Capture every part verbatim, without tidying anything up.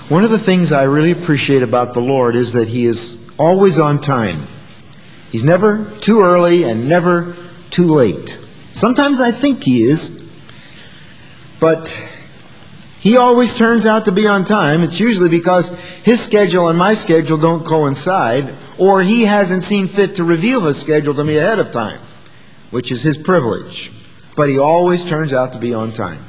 One of the things I really appreciate about the Lord is that He is always on time. He's never too early and never too late. Sometimes I think He is, but He always turns out to be on time. It's usually because His schedule and my schedule don't coincide, or He hasn't seen fit to reveal His schedule to me ahead of time, which is His privilege. But He always turns out to be on time.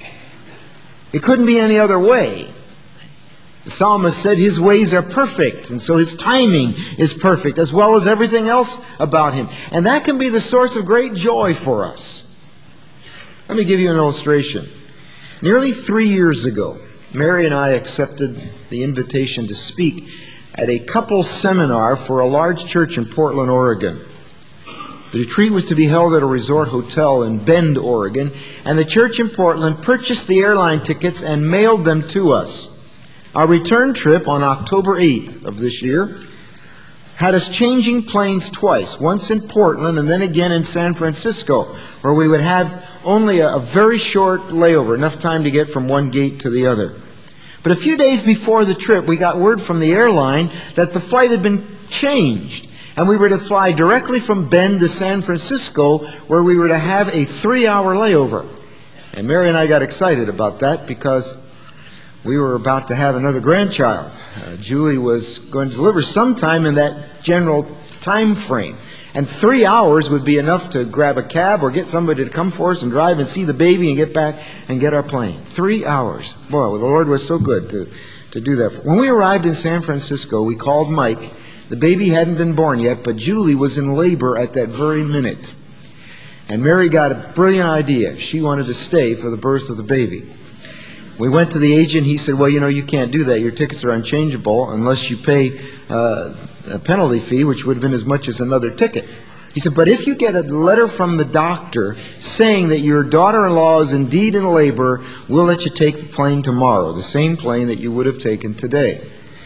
It couldn't be any other way. The psalmist said His ways are perfect, and so His timing is perfect, as well as everything else about Him. And that can be the source of great joy for us. Let me give you an illustration. Nearly three years ago, Mary and I accepted the invitation to speak at a couples seminar for a large church in Portland, Oregon. The retreat was to be held at a resort hotel in Bend, Oregon, and the church in Portland purchased the airline tickets and mailed them to us. Our return trip on October eighth of this year had us changing planes twice, once in Portland and then again in San Francisco, where we would have only a, a very short layover, enough time to get from one gate to the other. But a few days before the trip, we got word from the airline that the flight had been changed, and we were to fly directly from Bend to San Francisco, where we were to have a three-hour layover. And Mary and I got excited about that because we were about to have another grandchild. Uh, Julie was going to deliver sometime in that general time frame. And three hours would be enough to grab a cab or get somebody to come for us and drive and see the baby and get back and get our plane. Three hours. Boy, the Lord was so good to, to do that. When we arrived in San Francisco, we called Mike. The baby hadn't been born yet, but Julie was in labor at that very minute. And Mary got a brilliant idea. She wanted to stay for the birth of the baby. We went to the agent. He said, well, you know, you can't do that. Your tickets are unchangeable unless you pay uh, a penalty fee, which would have been as much as another ticket. He said, but if you get a letter from the doctor saying that your daughter-in-law is indeed in labor, we'll let you take the plane tomorrow, the same plane that you would have taken today,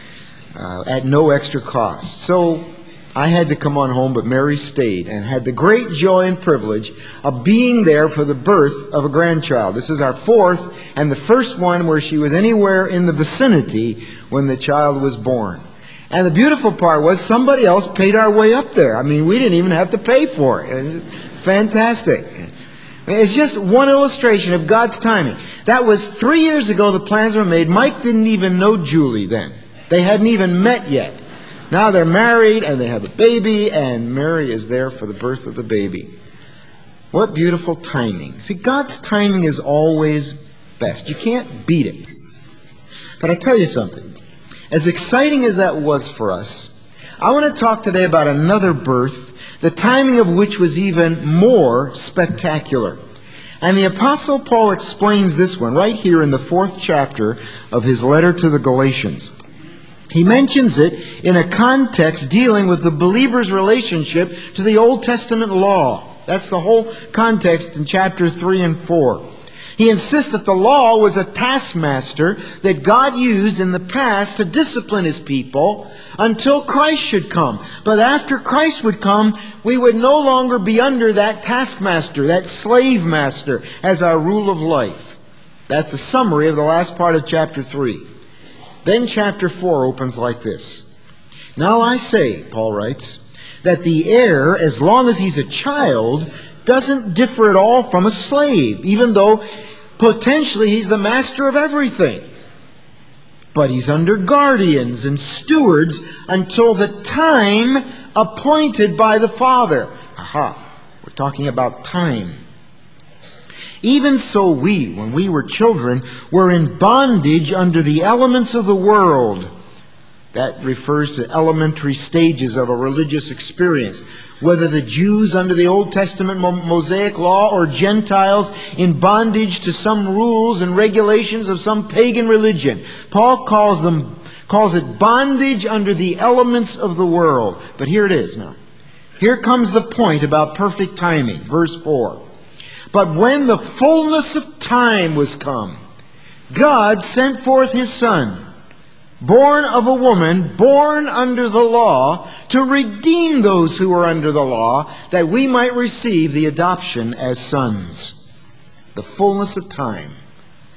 uh, at no extra cost. So I had to come on home, but Mary stayed and had the great joy and privilege of being there for the birth of a grandchild. This is our fourth and the first one where she was anywhere in the vicinity when the child was born. And the beautiful part was somebody else paid our way up there. I mean, we didn't even have to pay for it. It was fantastic. It's just one illustration of God's timing. That was three years ago the plans were made. Mike didn't even know Julie then. They hadn't even met yet. Now they're married and they have a baby, and Mary is there for the birth of the baby. What beautiful timing. See, God's timing is always best. You can't beat it. But I tell you something. As exciting as that was for us, I want to talk today about another birth, the timing of which was even more spectacular. And the Apostle Paul explains this one right here in the fourth chapter of his letter to the Galatians. He mentions it in a context dealing with the believer's relationship to the Old Testament law. That's the whole context in chapter three and four. He insists that the law was a taskmaster that God used in the past to discipline His people until Christ should come. But after Christ would come, we would no longer be under that taskmaster, that slave master, as our rule of life. That's a summary of the last part of chapter three. Then chapter four opens like this. Now I say, Paul writes, that the heir, as long as he's a child, doesn't differ at all from a slave, even though potentially he's the master of everything. But he's under guardians and stewards until the time appointed by the Father. Aha, we're talking about time. Even so we, when we were children, were in bondage under the elements of the world. That refers to elementary stages of a religious experience. Whether the Jews under the Old Testament Mosaic law or Gentiles in bondage to some rules and regulations of some pagan religion. Paul calls them, calls it bondage under the elements of the world. But here it is now. Here comes the point about perfect timing. Verse four. But when the fullness of time was come, God sent forth His Son, born of a woman, born under the law, to redeem those who were under the law, that we might receive the adoption as sons. The fullness of time.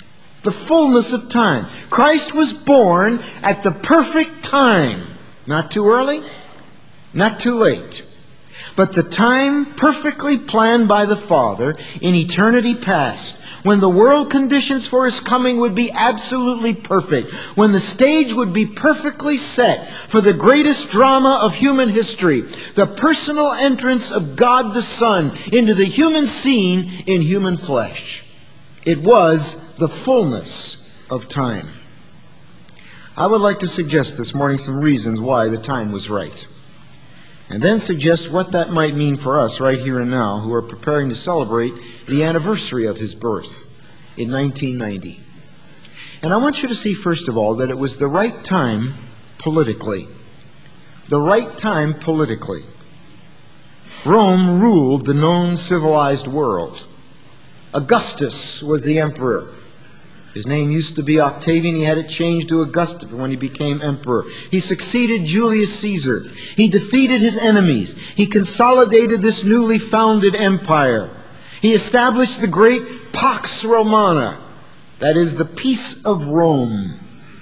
the fullness of time. Christ was born at the perfect time. Not too early, not too late. But the time perfectly planned by the Father in eternity past, when the world conditions for His coming would be absolutely perfect, when the stage would be perfectly set for the greatest drama of human history, the personal entrance of God the Son into the human scene in human flesh. It was the fullness of time. I would like to suggest this morning some reasons why the time was right, and then suggest what that might mean for us right here and now, who are preparing to celebrate the anniversary of His birth in nineteen ninety. And I want you to see, first of all, that it was the right time politically. The right time politically. Rome ruled the known civilized world. Augustus was the emperor. His name used to be Octavian. He had it changed to Augustus when he became emperor. He succeeded Julius Caesar. He defeated his enemies. He consolidated this newly founded empire. He established the great Pax Romana, that is, the peace of Rome.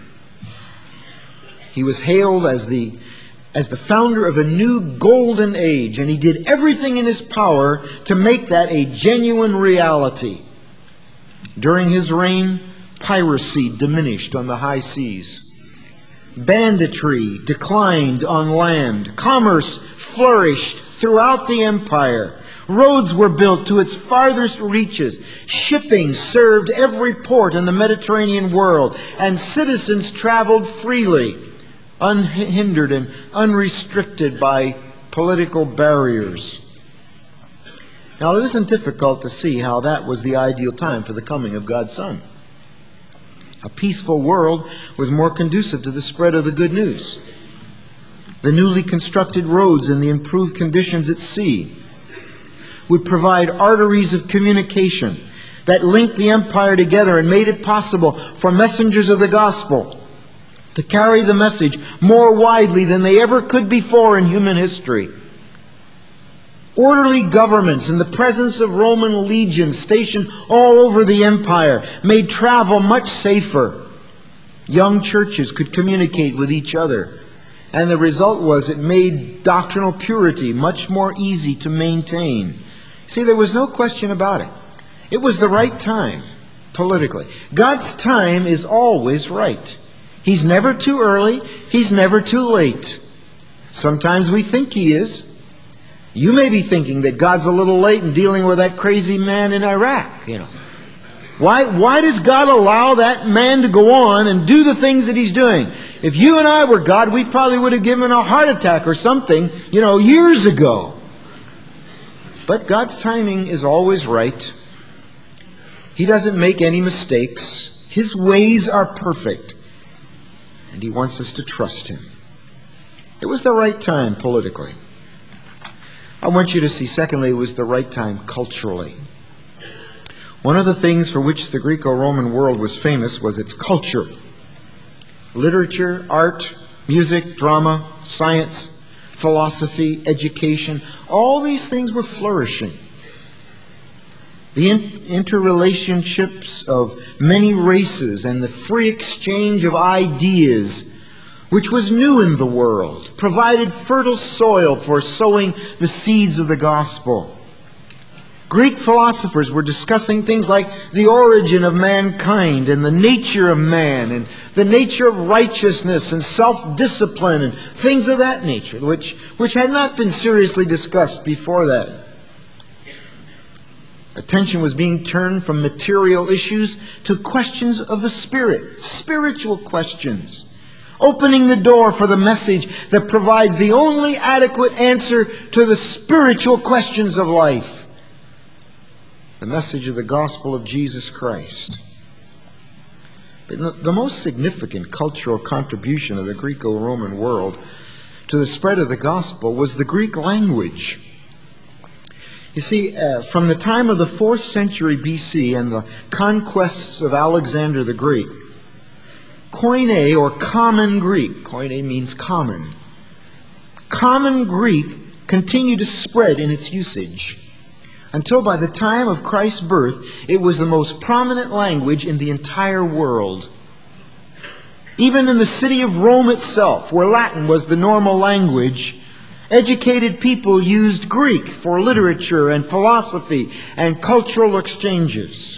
He was hailed as the, as the founder of a new golden age, and he did everything in his power to make that a genuine reality. During his reign, piracy diminished on the high seas. Banditry declined on land. Commerce flourished throughout the empire. Roads were built to its farthest reaches. Shipping served every port in the Mediterranean world, and citizens traveled freely, unhindered and unrestricted by political barriers. Now, it isn't difficult to see how that was the ideal time for the coming of God's Son. A peaceful world was more conducive to the spread of the good news. The newly constructed roads and the improved conditions at sea would provide arteries of communication that linked the empire together and made it possible for messengers of the gospel to carry the message more widely than they ever could before in human history. Orderly governments and the presence of Roman legions stationed all over the empire made travel much safer. Young churches could communicate with each other, and the result was it made doctrinal purity much more easy to maintain. See, there was no question about it. It was the right time, politically. God's time is always right. He's never too early. He's never too late. Sometimes we think He is. You may be thinking that God's a little late in dealing with that crazy man in Iraq, you know. Why, why does God allow that man to go on and do the things that he's doing? If you and I were God, we probably would have given him a heart attack or something, you know, years ago. But God's timing is always right. He doesn't make any mistakes. His ways are perfect. And He wants us to trust Him. It was the right time politically. I want you to see, secondly, it was the right time culturally. One of the things for which the Greco-Roman world was famous was its culture. Literature, art, music, drama, science, philosophy, education, all these things were flourishing. The in- interrelationships of many races and the free exchange of ideas, which was new in the world, provided fertile soil for sowing the seeds of the gospel. Greek philosophers were discussing things like the origin of mankind and the nature of man and the nature of righteousness and self-discipline and things of that nature, which, which had not been seriously discussed before that. Attention was being turned from material issues to questions of the Spirit, spiritual questions, opening the door for the message that provides the only adequate answer to the spiritual questions of life. The message of the gospel of Jesus Christ. But the most significant cultural contribution of the Greco-Roman world to the spread of the gospel was the Greek language. You see, uh, from the time of the fourth century B C and the conquests of Alexander the Great, Koine, or common Greek, Koine means common, common Greek continued to spread in its usage. until by the time of Christ's birth, it was the most prominent language in the entire world. Even in the city of Rome itself, where Latin was the normal language, educated people used Greek for literature and philosophy and cultural exchanges.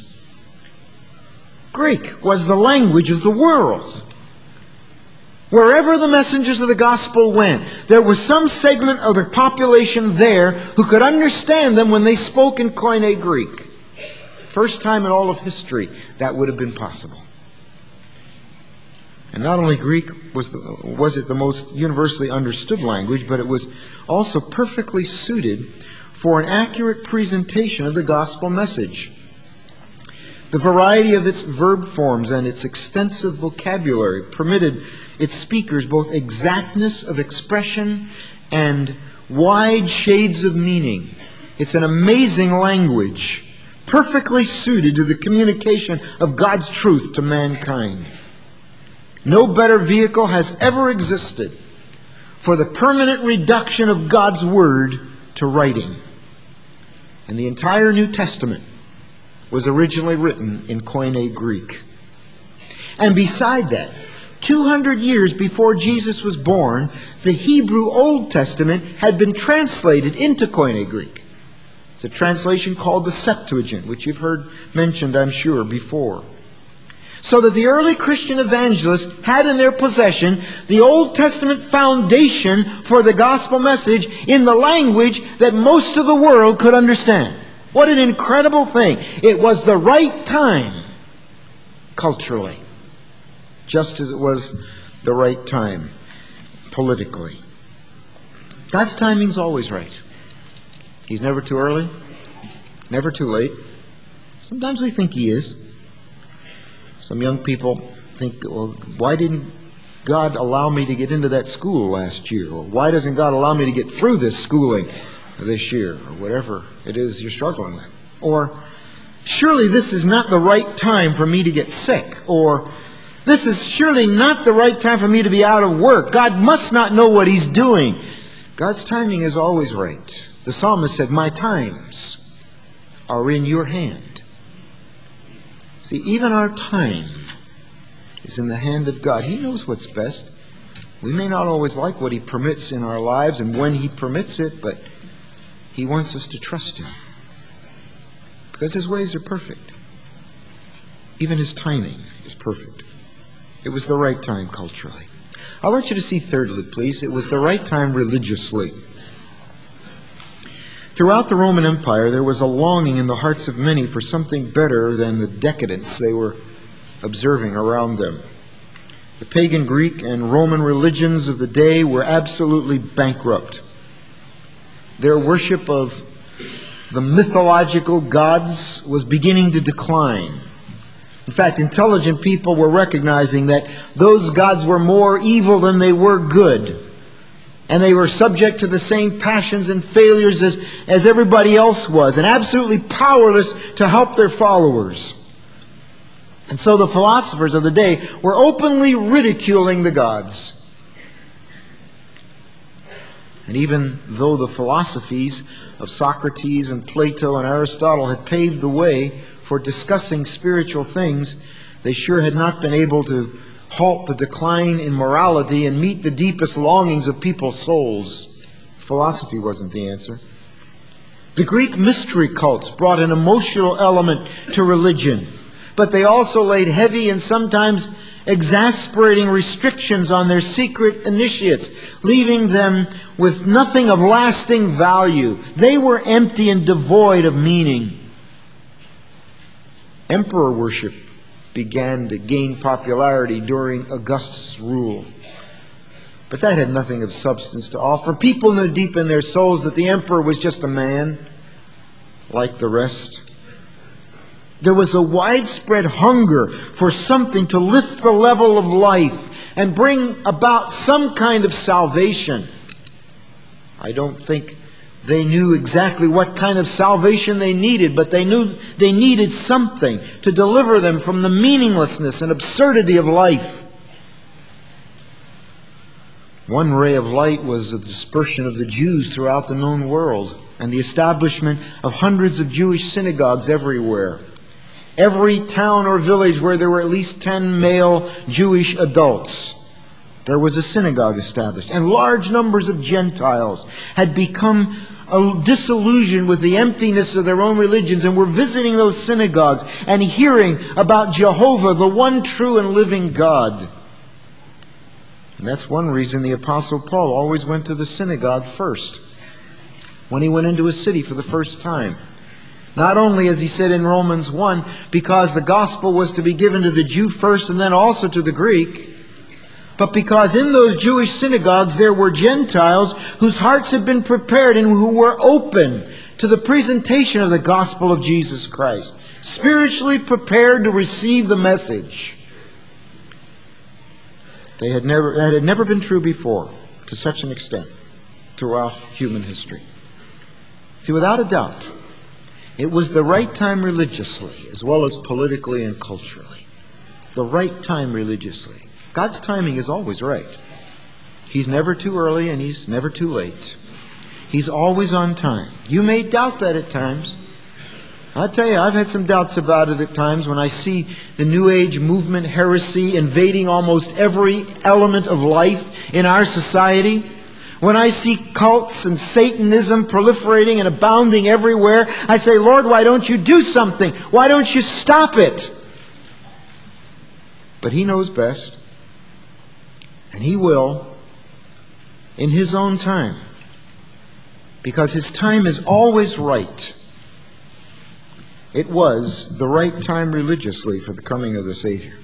Greek was the language of the world. Wherever the messengers of the gospel went, there was some segment of the population there who could understand them when they spoke in Koine Greek. First time in all of history that would have been possible. And not only Greek was, the, was it the most universally understood language, but it was also perfectly suited for an accurate presentation of the gospel message. The variety of its verb forms and its extensive vocabulary permitted its speakers both exactness of expression and wide shades of meaning. It's an amazing language, perfectly suited to the communication of God's truth to mankind. No better vehicle has ever existed for the permanent reduction of God's Word to writing. And the entire New Testament was originally written in Koine Greek. And beside that, two hundred years before Jesus was born, the Hebrew Old Testament had been translated into Koine Greek. It's a translation called the Septuagint, which you've heard mentioned, I'm sure, before. So that the early Christian evangelists had in their possession the Old Testament foundation for the gospel message in the language that most of the world could understand. What an incredible thing. It was the right time culturally, just as it was the right time politically. God's timing's always right. He's never too early, never too late. Sometimes we think He is. Some young people think, well, why didn't God allow me to get into that school last year? Or why doesn't God allow me to get through this schooling this year? Or whatever it is you're struggling with. Or, surely this is not the right time for me to get sick. Or, this is surely not the right time for me to be out of work. God must not know what He's doing. God's timing is always right. The psalmist said, my times are in your hand. See, even our time is in the hand of God. He knows what's best. We may not always like what He permits in our lives and when He permits it, but He wants us to trust Him. Because His ways are perfect. Even His timing is perfect. It was the right time culturally. I want you to see thirdly, please, it was the right time religiously. Throughout the Roman Empire, there was a longing in the hearts of many for something better than the decadence they were observing around them. The pagan Greek and Roman religions of the day were absolutely bankrupt. Their worship of the mythological gods was beginning to decline. In fact, intelligent people were recognizing that those gods were more evil than they were good. And they were subject to the same passions and failures as, as everybody else was, and absolutely powerless to help their followers. And so the philosophers of the day were openly ridiculing the gods. And even though the philosophies of Socrates and Plato and Aristotle had paved the way for discussing spiritual things, they sure had not been able to halt the decline in morality and meet the deepest longings of people's souls. Philosophy wasn't the answer. The Greek mystery cults brought an emotional element to religion, but they also laid heavy and sometimes exasperating restrictions on their secret initiates, leaving them with nothing of lasting value. They were empty and devoid of meaning. Emperor worship began to gain popularity during Augustus' rule. But that had nothing of substance to offer. People knew deep in their souls that the emperor was just a man like the rest. There was a widespread hunger for something to lift the level of life and bring about some kind of salvation. I don't think they knew exactly what kind of salvation they needed, but they knew they needed something to deliver them from the meaninglessness and absurdity of life. One ray of light was the dispersion of the Jews throughout the known world. and the establishment of hundreds of Jewish synagogues everywhere. Every town or village where there were at least ten male Jewish adults, there was a synagogue established. And large numbers of Gentiles had become disillusioned with the emptiness of their own religions and were visiting those synagogues and hearing about Jehovah, the one true and living God. And that's one reason the Apostle Paul always went to the synagogue first when he went into a city for the first time. Not only, as he said in Romans one, because the gospel was to be given to the Jew first and then also to the Greek, but because in those Jewish synagogues there were Gentiles whose hearts had been prepared and who were open to the presentation of the gospel of Jesus Christ, spiritually prepared to receive the message. They had never, that had never been true before, to such an extent, throughout human history. See, without a doubt, it was the right time religiously, as well as politically and culturally. The right time religiously. God's timing is always right. He's never too early and He's never too late. He's always on time. You may doubt that at times. I'll tell you, I've had some doubts about it at times when I see the New Age movement heresy invading almost every element of life in our society. When I see cults and Satanism proliferating and abounding everywhere, I say, Lord, why don't you do something? Why don't you stop it? But He knows best. And He will, in His own time. Because His time is always right. It was the right time religiously for the coming of the Savior.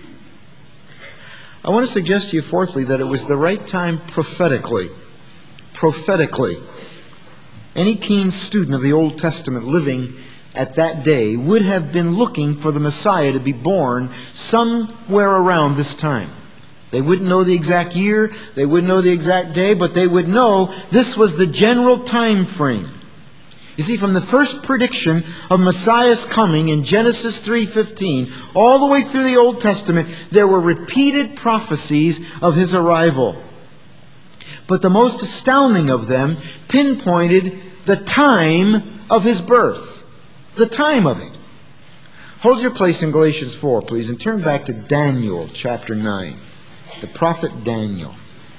I want to suggest to you, fourthly, that it was the right time prophetically. Prophetically. Any keen student of the Old Testament living at that day would have been looking for the Messiah to be born somewhere around this time. They wouldn't know the exact year, they wouldn't know the exact day, but they would know this was the general time frame. You see, from the first prediction of Messiah's coming in Genesis three fifteen, all the way through the Old Testament, there were repeated prophecies of His arrival. But the most astounding of them pinpointed the time of His birth. The time of it. Hold your place in Galatians four, please, and turn back to Daniel chapter nine. The prophet Daniel.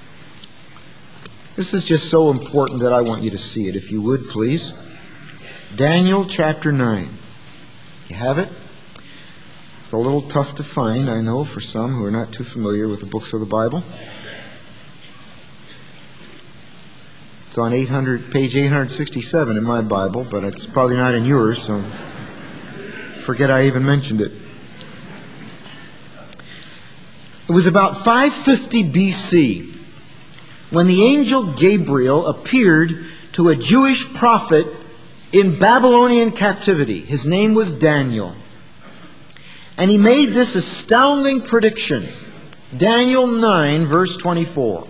This is just so important that I want you to see it, if you would, please. Daniel chapter nine. You have it? It's a little tough to find, I know, for some who are not too familiar with the books of the Bible. It's on eight hundred, page eight sixty-seven in my Bible, but it's probably not in yours, so forget I even mentioned it. It was about five fifty B C when the angel Gabriel appeared to a Jewish prophet in Babylonian captivity. His name was Daniel. And he made this astounding prediction. Daniel nine, verse twenty-four.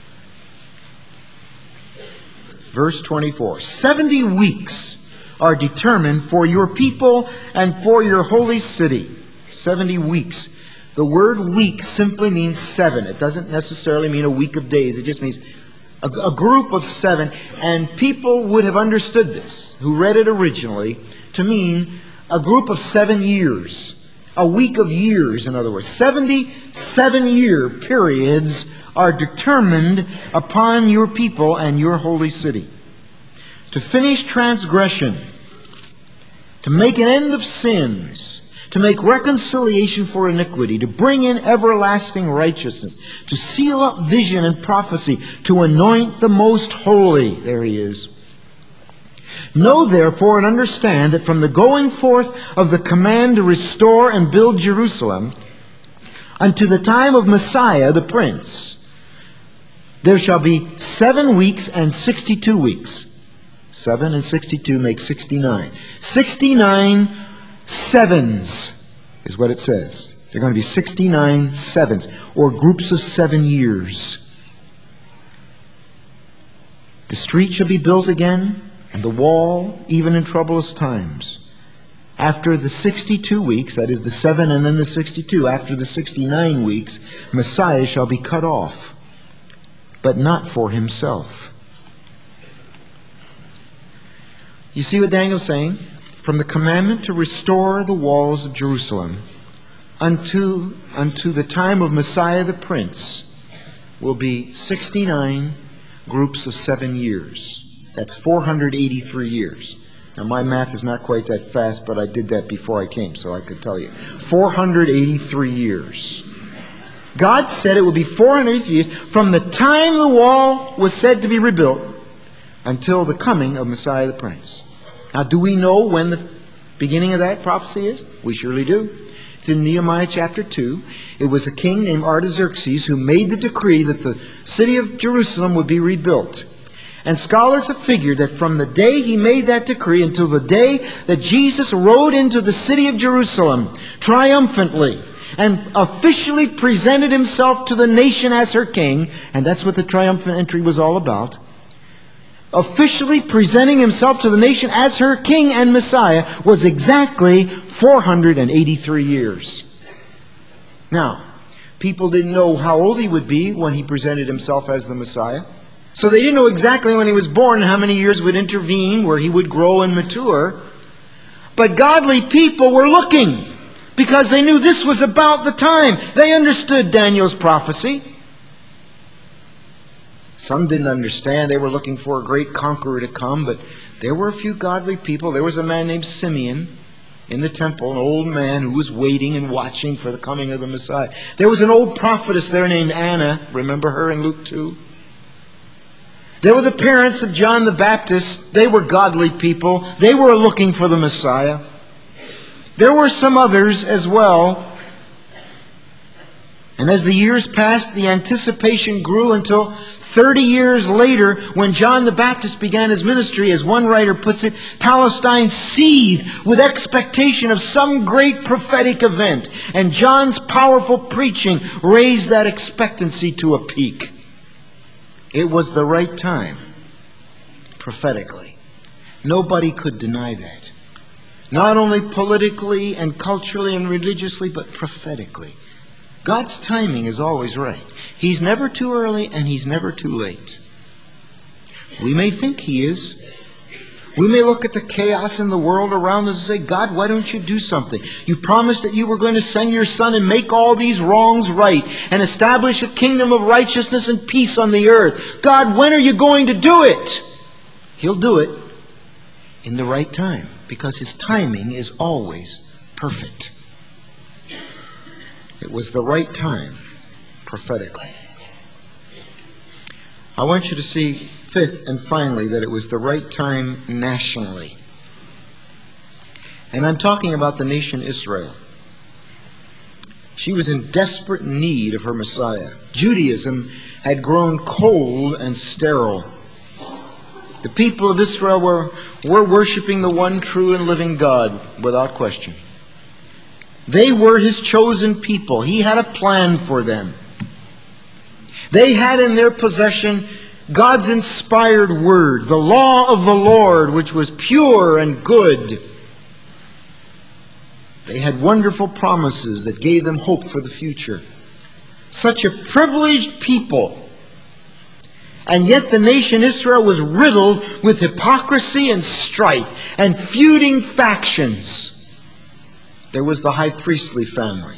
Verse twenty-four. Seventy weeks are determined for your people and for your holy city. Seventy weeks. The word week simply means seven. It doesn't necessarily mean a week of days. It just means a, a group of seven. And people would have understood this, who read it originally, to mean a group of seven years. A week of years, in other words. Seventy seven-year periods are determined upon your people and your holy city. To finish transgression, to make an end of sins, to make reconciliation for iniquity, to bring in everlasting righteousness, to seal up vision and prophecy, to anoint the most holy. There he is. Know therefore and understand that from the going forth of the command to restore and build Jerusalem unto the time of Messiah the Prince, there shall be seven weeks and sixty-two weeks. Seven and sixty-two make sixty-nine. Sixty-nine sevens is what it says. There are going to be sixty-nine sevens, or groups of seven years. The street shall be built again, and the wall, even in troublous times. After the sixty-two weeks, that is the seven and then the sixty-two, after the sixty-nine weeks, Messiah shall be cut off, but not for himself. You see what Daniel's saying? From the commandment to restore the walls of Jerusalem unto, unto the time of Messiah the Prince will be sixty-nine groups of seven years. That's four hundred eighty-three years. Now my math is not quite that fast, but I did that before I came, so I could tell you. four hundred eighty-three years. God said it would be four hundred eighty-three years from the time the wall was said to be rebuilt until the coming of Messiah the Prince. Now, do we know when the beginning of that prophecy is? We surely do. It's in Nehemiah chapter two. It was a king named Artaxerxes who made the decree that the city of Jerusalem would be rebuilt. And scholars have figured that from the day he made that decree until the day that Jesus rode into the city of Jerusalem triumphantly and officially presented himself to the nation as her king, and that's what the triumphant entry was all about, officially presenting himself to the nation as her king and Messiah, was exactly four hundred eighty-three years. Now, people didn't know how old he would be when he presented himself as the Messiah. So they didn't know exactly when he was born and how many years would intervene where he would grow and mature. But godly people were looking because they knew this was about the time. They understood Daniel's prophecy. Some didn't understand. They were looking for a great conqueror to come, but there were a few godly people. There was a man named Simeon in the temple, an old man who was waiting and watching for the coming of the Messiah. There was an old prophetess there named Anna. Remember her in Luke two? There were the parents of John the Baptist. They were godly people. They were looking for the Messiah. There were some others as well. And as the years passed, the anticipation grew until thirty years later, when John the Baptist began his ministry, as one writer puts it, Palestine seethed with expectation of some great prophetic event. And John's powerful preaching raised that expectancy to a peak. It was the right time, prophetically. Nobody could deny that. Not only politically and culturally and religiously, but prophetically. God's timing is always right. He's never too early and He's never too late. We may think He is. We may look at the chaos in the world around us and say, God, why don't you do something? You promised that you were going to send your Son and make all these wrongs right and establish a kingdom of righteousness and peace on the earth. God, when are you going to do it? He'll do it in the right time because His timing is always perfect. It was the right time prophetically. I want you to see, fifth and finally, that it was the right time nationally. And I'm talking about the nation Israel. She was in desperate need of her Messiah. Judaism had grown cold and sterile. The people of Israel were, were worshiping the one true and living God without question. They were His chosen people. He had a plan for them. They had in their possession God's inspired word, the law of the Lord, which was pure and good. They had wonderful promises that gave them hope for the future. Such a privileged people. And yet the nation Israel was riddled with hypocrisy and strife and feuding factions. There was the high priestly family.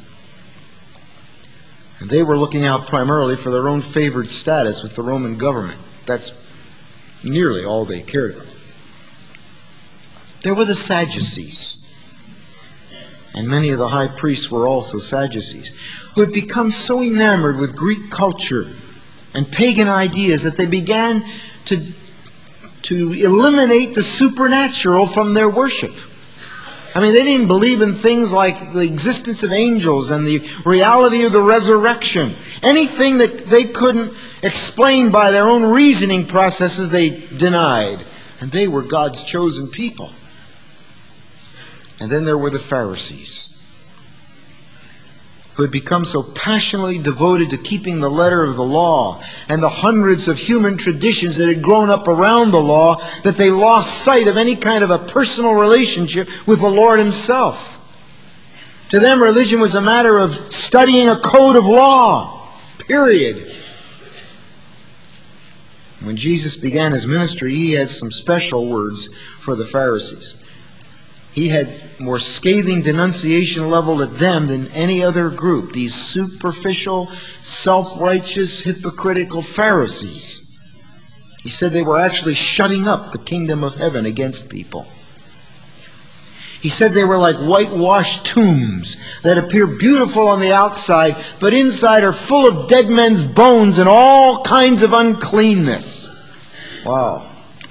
And they were looking out primarily for their own favored status with the Roman government. That's nearly all they cared about. There were the Sadducees. And many of the high priests were also Sadducees, who had become so enamored with Greek culture and pagan ideas that they began to, to eliminate the supernatural from their worship. I mean, they didn't believe in things like the existence of angels and the reality of the resurrection. Anything that they couldn't explain by their own reasoning processes, they denied. And they were God's chosen people. And then there were the Pharisees, who had become so passionately devoted to keeping the letter of the law and the hundreds of human traditions that had grown up around the law that they lost sight of any kind of a personal relationship with the Lord Himself. To them, religion was a matter of studying a code of law, period. When Jesus began his ministry, he had some special words for the Pharisees. He had more scathing denunciation leveled at them than any other group, these superficial, self-righteous, hypocritical Pharisees. He said they were actually shutting up the kingdom of heaven against people. He said they were like whitewashed tombs that appear beautiful on the outside, but inside are full of dead men's bones and all kinds of uncleanness. Wow.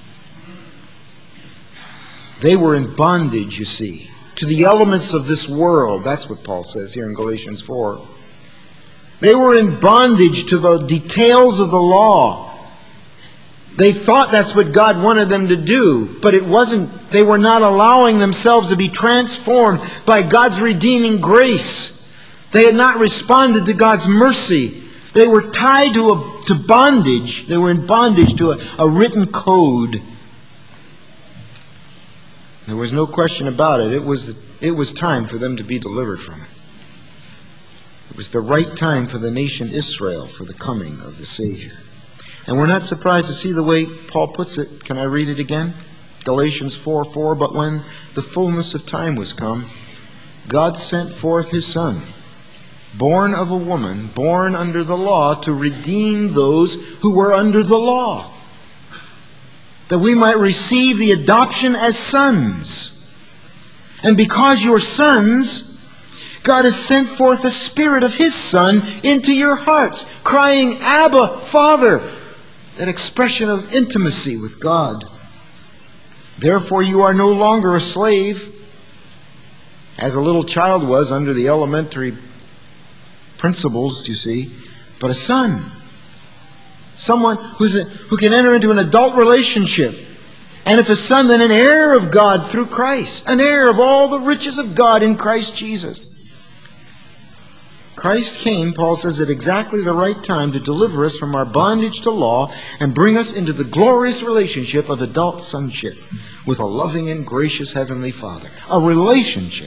They were in bondage, you see, to the elements of this world. That's what Paul says here in Galatians four. They were in bondage to the details of the law. They thought that's what God wanted them to do, but it wasn't. They were not allowing themselves to be transformed by God's redeeming grace. They had not responded to God's mercy. They were tied to a, to bondage. They were in bondage to a, a written code. There was no question about it. It was, it was time for them to be delivered from it. It was the right time for the nation Israel for the coming of the Savior. And we're not surprised to see the way Paul puts it. Can I read it again? Galatians four four, but when the fullness of time was come, God sent forth his Son, born of a woman, born under the law, to redeem those who were under the law, that we might receive the adoption as sons. And because you're sons, God has sent forth the Spirit of his Son into your hearts, crying, Abba, Father. That expression of intimacy with God. Therefore you are no longer a slave, as a little child was under the elementary principles, you see, but a son. Someone who's a, who can enter into an adult relationship. And if a son, then an heir of God through Christ. An heir of all the riches of God in Christ Jesus. Christ came, Paul says, at exactly the right time to deliver us from our bondage to law and bring us into the glorious relationship of adult sonship with a loving and gracious Heavenly Father. A relationship.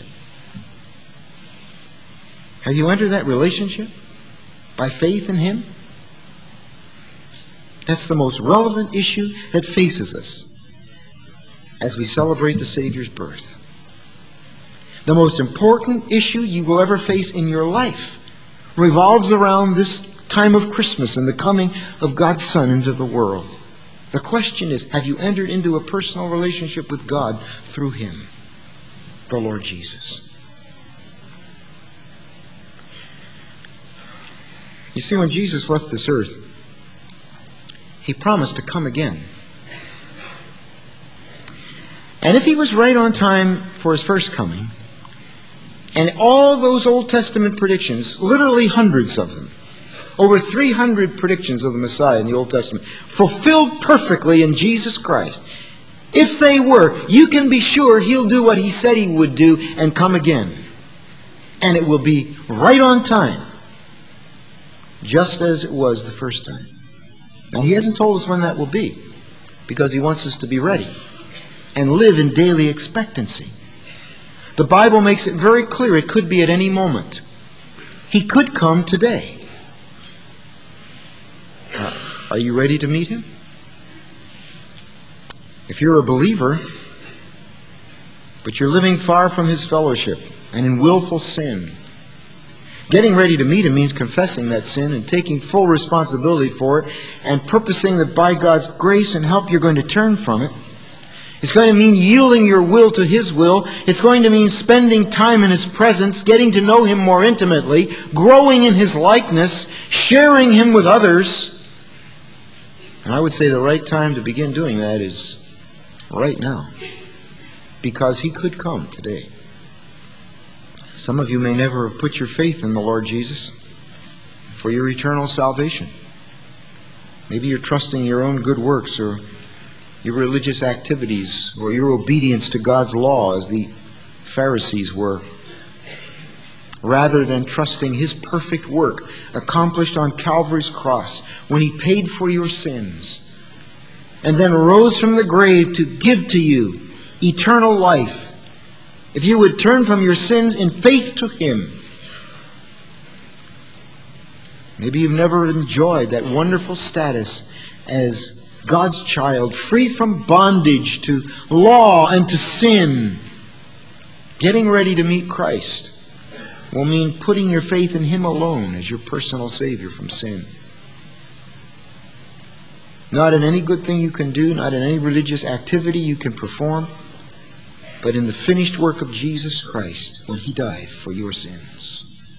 Have you entered that relationship by faith in him? That's the most relevant issue that faces us as we celebrate the Savior's birth. The most important issue you will ever face in your life revolves around this time of Christmas and the coming of God's Son into the world. The question is, have you entered into a personal relationship with God through him, the Lord Jesus? You see, when Jesus left this earth, he promised to come again. And if he was right on time for his first coming, and all those Old Testament predictions, literally hundreds of them, over three hundred predictions of the Messiah in the Old Testament, fulfilled perfectly in Jesus Christ. If they were, you can be sure he'll do what he said he would do and come again. And it will be right on time, just as it was the first time. Now, he hasn't told us when that will be, because he wants us to be ready and live in daily expectancy. The Bible makes it very clear it could be at any moment. He could come today. Uh, are you ready to meet him? If you're a believer, but you're living far from his fellowship and in willful sin, getting ready to meet him means confessing that sin and taking full responsibility for it and purposing that by God's grace and help you're going to turn from it. It's going to mean yielding your will to his will. It's going to mean spending time in his presence, getting to know him more intimately, growing in his likeness, sharing him with others. And I would say the right time to begin doing that is right now, because he could come today. Some of you may never have put your faith in the Lord Jesus for your eternal salvation. Maybe you're trusting your own good works or your religious activities or your obedience to God's law as the Pharisees were, rather than trusting his perfect work accomplished on Calvary's cross when he paid for your sins and then rose from the grave to give to you eternal life. If you would turn from your sins in faith to him. Maybe you've never enjoyed that wonderful status as God's child, free from bondage to law and to sin. Getting ready to meet Christ will mean putting your faith in Him alone as your personal Savior from sin. Not in any good thing you can do, not in any religious activity you can perform, but in the finished work of Jesus Christ when He died for your sins.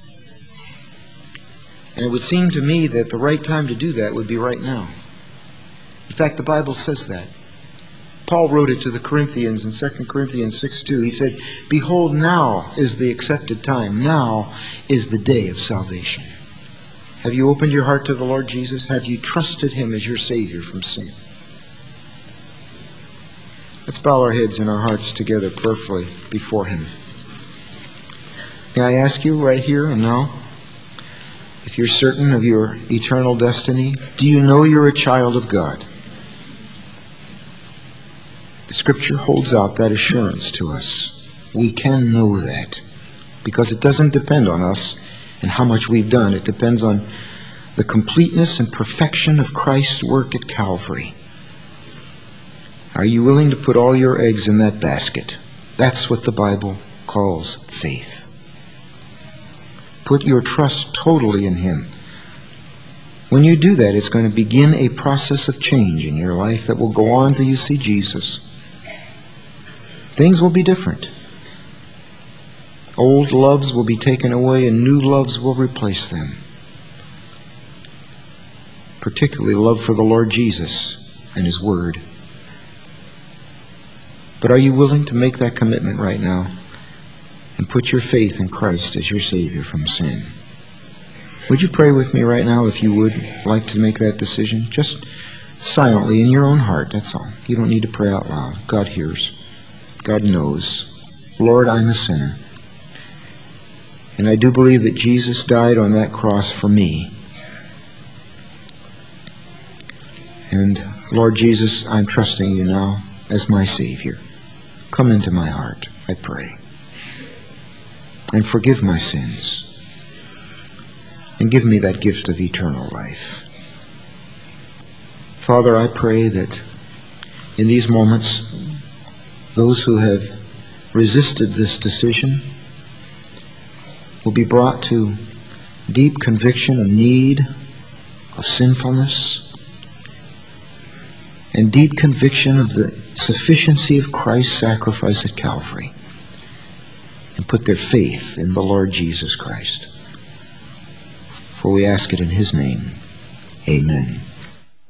And it would seem to me that the right time to do that would be right now. In fact, the Bible says that. Paul wrote it to the Corinthians in Second Corinthians six two. He said, "Behold, now is the accepted time. Now is the day of salvation." Have you opened your heart to the Lord Jesus? Have you trusted Him as your Savior from sin? Let's bow our heads and our hearts together prayerfully before Him. May I ask you right here and now, if you're certain of your eternal destiny, do you know you're a child of God? The Scripture holds out that assurance to us. We can know that because it doesn't depend on us and how much we've done. It depends on the completeness and perfection of Christ's work at Calvary. Are you willing to put all your eggs in that basket? That's what the Bible calls faith. Put your trust totally in Him. When you do that, it's going to begin a process of change in your life that will go on till you see Jesus. Things will be different. Old loves will be taken away and new loves will replace them. Particularly love for the Lord Jesus and His Word. But are you willing to make that commitment right now and put your faith in Christ as your Savior from sin? Would you pray with me right now if you would like to make that decision? Just silently in your own heart, that's all. You don't need to pray out loud. God hears. God knows. Lord, I'm a sinner. And I do believe that Jesus died on that cross for me. And Lord Jesus, I'm trusting You now as my Savior. Come into my heart, I pray. And forgive my sins. And give me that gift of eternal life. Father, I pray that in these moments, those who have resisted this decision will be brought to deep conviction of need, of sinfulness, and deep conviction of the sufficiency of Christ's sacrifice at Calvary, and put their faith in the Lord Jesus Christ. For we ask it in His name. Amen.